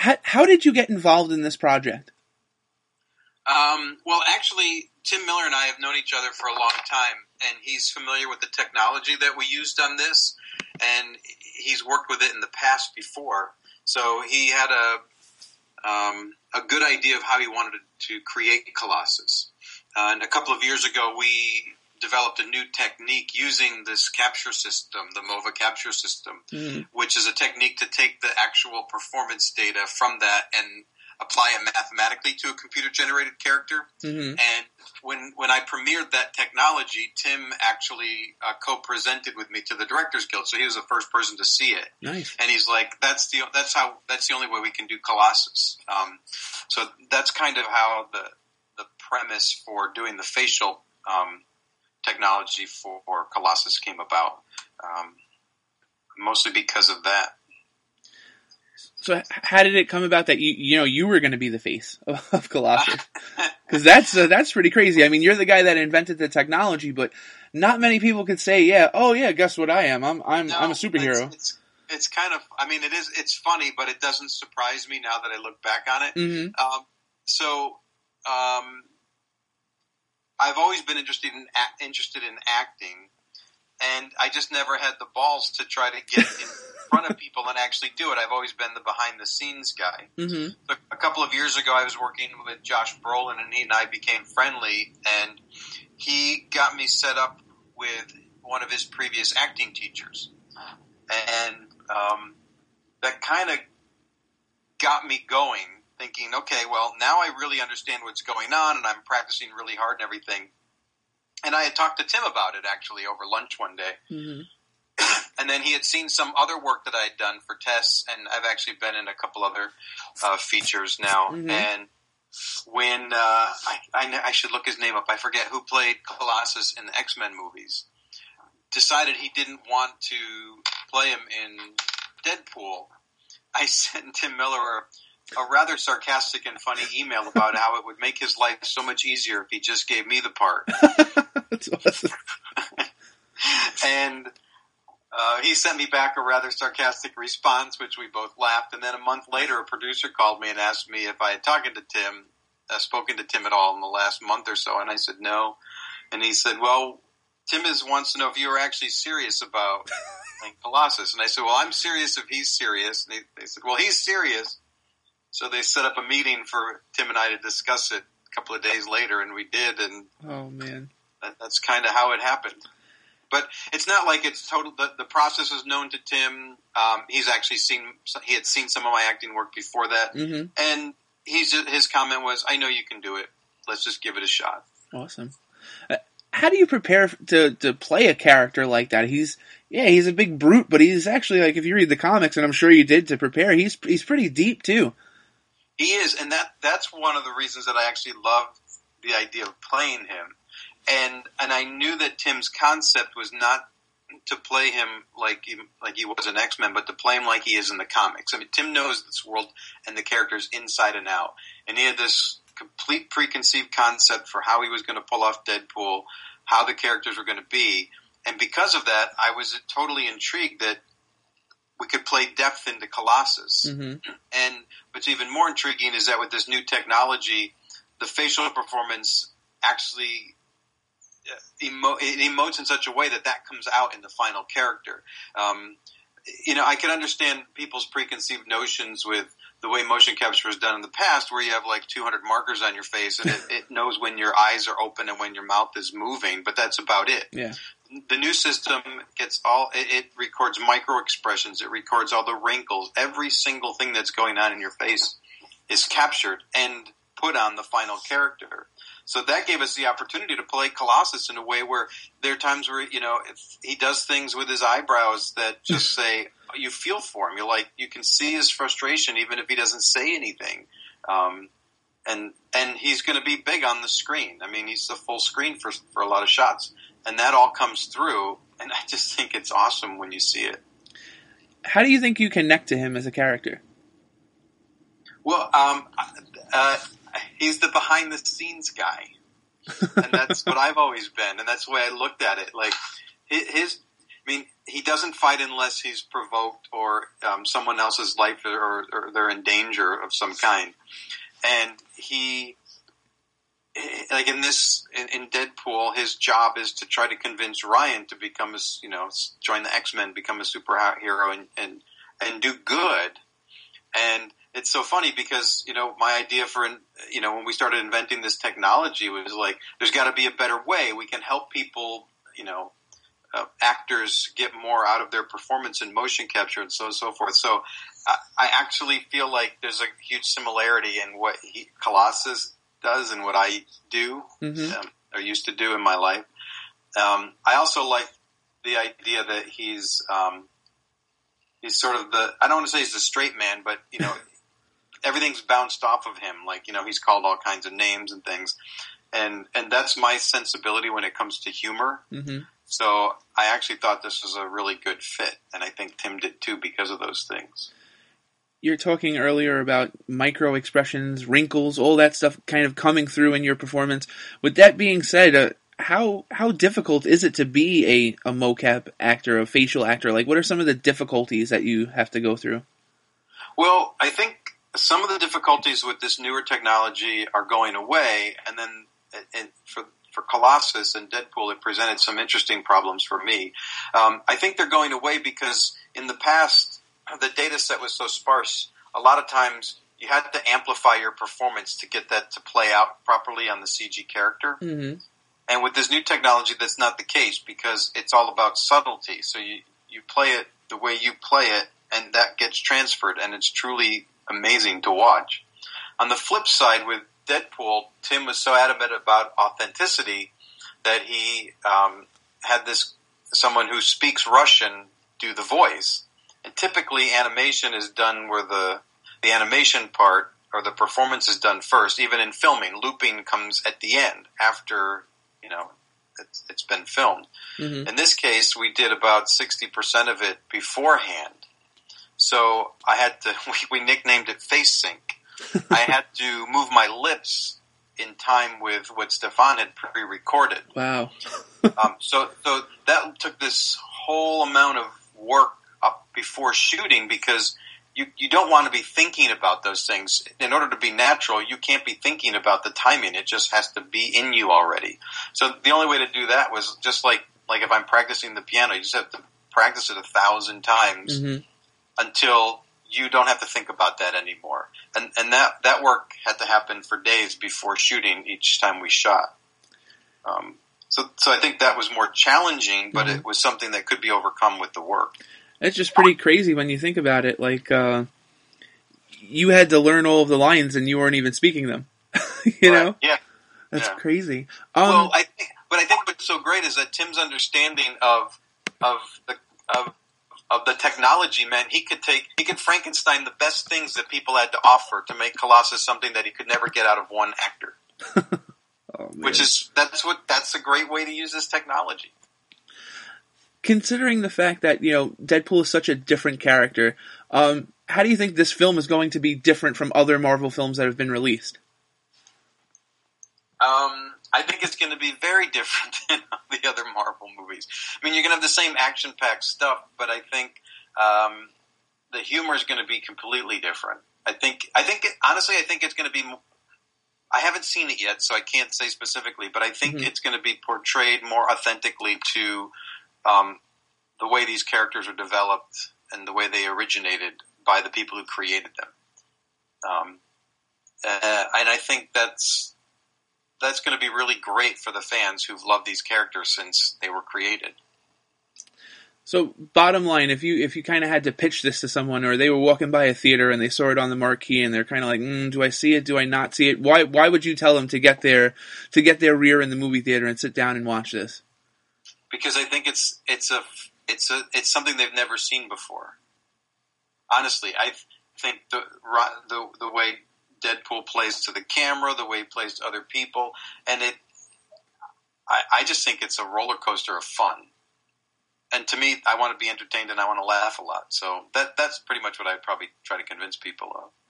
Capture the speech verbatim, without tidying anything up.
how, how did you get involved in this project? Um, well, actually, Tim Miller and I have known each other for a long time, and he's familiar with the technology that we used on this, and he's worked with it in the past before. So he had a um, a good idea of how he wanted to create Colossus. Uh, and a couple of years ago, we developed a new technique using this capture system, the MOVA capture system, mm-hmm. which is a technique to take the actual performance data from that and apply it mathematically to a computer-generated character. Mm-hmm. And when when I premiered that technology, Tim actually uh, co-presented with me to the Directors Guild, so he was the first person to see it. Nice. And he's like, "That's the that's how that's the only way we can do Colossus." Um, so that's kind of how the the premise for doing the facial um, technology for, for Colossus came about, um, mostly because of that. So how did it come about that you you know you were going to be the face of, of Colossus? Because that's uh, that's pretty crazy. I mean, you're the guy that invented the technology, but not many people could say, "Yeah, oh yeah, guess what I am? I'm I'm no, I'm a superhero." It's, it's, it's kind of, I mean, it is. It's funny, but it doesn't surprise me now that I look back on it. Mm-hmm. Um, so, um, I've always been interested in interested in acting, and I just never had the balls to try to get in front of people and actually do it. I've always been the behind the scenes guy. Mm-hmm. So a couple of years ago, I was working with Josh Brolin, and he and I became friendly, and he got me set up with one of his previous acting teachers, and um, that kind of got me going, thinking, okay, well, now I really understand what's going on, and I'm practicing really hard and everything. And I had talked to Tim about it, actually, over lunch one day. Mm-hmm. And then he had seen some other work that I had done for Tess, and I've actually been in a couple other uh, features now. Mm-hmm. And when uh, I, I, I should look his name up, I forget who played Colossus in the X-Men movies, decided he didn't want to play him in Deadpool, I sent Tim Miller a, a rather sarcastic and funny email about how it would make his life so much easier if he just gave me the part. That's awesome. And Uh, he sent me back a rather sarcastic response, which we both laughed. And then a month later, a producer called me and asked me if I had talked to Tim, uh, spoken to Tim at all in the last month or so. And I said no. And he said, well, Tim is wants to know if you were actually serious about like, Colossus. And I said, well, I'm serious if he's serious. And he, they said, well, he's serious. So they set up a meeting for Tim and I to discuss it a couple of days later, and we did. And oh man, that, that's kind of how it happened. But it's not like it's total. The, the process is known to Tim. Um, he's actually seen. He had seen some of my acting work before that, mm-hmm. and he's his comment was, "I know you can do it. Let's just give it a shot." Awesome. Uh, how do you prepare to to play a character like that? He's yeah, he's a big brute, but he's actually like if you read the comics, and I'm sure you did to prepare. He's he's pretty deep too. He is, and that that's one of the reasons that I actually love the idea of playing him. And and I knew that Tim's concept was not to play him like he, like he was an X-Men, but to play him like he is in the comics. I mean, Tim knows this world and the characters inside and out. And he had this complete preconceived concept for how he was going to pull off Deadpool, how the characters were going to be. And because of that, I was totally intrigued that we could play depth into Colossus. Mm-hmm. And what's even more intriguing is that with this new technology, the facial performance actually Emo- it emotes in such a way that that comes out in the final character. Um, you know, I can understand people's preconceived notions with the way motion capture is done in the past, where you have like two hundred markers on your face and it, it knows when your eyes are open and when your mouth is moving, but that's about it. Yeah. The new system gets all, it, it records micro expressions, it records all the wrinkles, every single thing that's going on in your face is captured and put on the final character. So that gave us the opportunity to play Colossus in a way where there are times where, you know, if he does things with his eyebrows that just say, you feel for him. You're like, you can see his frustration even if he doesn't say anything. Um, and, and he's going to be big on the screen. I mean, he's the full screen for, for a lot of shots. And that all comes through. And I just think it's awesome when you see it. How do you think you connect to him as a character? Well, um, uh, he's the behind the scenes guy, and that's what I've always been, and that's the way I looked at it. Like his, I I mean, he doesn't fight unless he's provoked or um, someone else's life or, or they're in danger of some kind. And he, like in this, in, in Deadpool, his job is to try to convince Ryan to become a, you know, join the X-Men, become a superhero, and and and do good. And it's so funny because, you know, my idea for, you know, when we started inventing this technology was like, there's got to be a better way. We can help people, you know, uh, actors get more out of their performance in motion capture and so on and so forth. So I, I actually feel like there's a huge similarity in what he, Colossus does and what I do, mm-hmm. um, or used to do in my life. Um, I also like the idea that he's, um, he's sort of the, I don't want to say he's the straight man, but, you know, everything's bounced off of him. Like, you know, he's called all kinds of names and things. And, and that's my sensibility when it comes to humor. Mm-hmm. So I actually thought this was a really good fit. And I think Tim did too because of those things. You're talking earlier about micro expressions, wrinkles, all that stuff kind of coming through in your performance. With that being said, uh, how how difficult is it to be a, a mocap actor, a facial actor? Like, what are some of the difficulties that you have to go through? Well, I think some of the difficulties with this newer technology are going away, and then and for for Colossus and Deadpool, it presented some interesting problems for me. Um, I think they're going away because in the past, the data set was so sparse. A lot of times, you had to amplify your performance to get that to play out properly on the C G character. Mm-hmm. And with this new technology, that's not the case because it's all about subtlety. So you, you play it the way you play it, and that gets transferred, and it's truly amazing to watch. On the flip side, with Deadpool, Tim was so adamant about authenticity that he um, had this someone who speaks Russian do the voice. And typically, animation is done where the the animation part or the performance is done first. Even in filming, looping comes at the end after, you know, it's, it's been filmed. Mm-hmm. In this case, we did about sixty percent of it beforehand. So I had to, we, we nicknamed it face sync. I had to move my lips in time with what Stefan had pre-recorded. Wow. um, so, so that took this whole amount of work up before shooting because you, you don't want to be thinking about those things. In order to be natural, you can't be thinking about the timing. It just has to be in you already. So the only way to do that was just like, like if I'm practicing the piano, you just have to practice it a thousand times mm-hmm. until you don't have to think about that anymore. And, and that, that work had to happen for days before shooting each time we shot. Um, so, so I think that was more challenging, but mm-hmm. it was something that could be overcome with the work. It's just pretty crazy when you think about it. Like, uh, you had to learn all of the lines and you weren't even speaking them. you right. know? Yeah. That's yeah. crazy. Um, well, I think, but I think what's so great is that Tim's understanding of, of the, of, of the technology meant he could take, he could Frankenstein the best things that people had to offer to make Colossus something that he could never get out of one actor. oh, Which is, that's what, that's a great way to use this technology. Considering the fact that, you know, Deadpool is such a different character, um, how do you think this film is going to be different from other Marvel films that have been released? Um, I think it's going to be very different than the other Marvel movies. I mean, you're going to have the same action-packed stuff, but I think um, the humor is going to be completely different. I think, I think, it, honestly, I think it's going to be. I haven't seen it yet, so I can't say specifically, but I think mm-hmm. it's going to be portrayed more authentically to um, the way these characters are developed and the way they originated by the people who created them. Um, uh, and I think that's. That's going to be really great for the fans who've loved these characters since they were created. So, bottom line, if you if you kind of had to pitch this to someone, or they were walking by a theater and they saw it on the marquee and they're kind of like, mm, "Do I see it? Do I not see it?" Why why would you tell them to get their to get their rear in the movie theater and sit down and watch this? Because I think it's it's a it's a it's something they've never seen before. Honestly, I think the the the way Deadpool plays to the camera, the way he plays to other people, and it, I, I just think it's a roller coaster of fun. And to me, I want to be entertained and I want to laugh a lot. So that that's pretty much what I'd probably try to convince people of.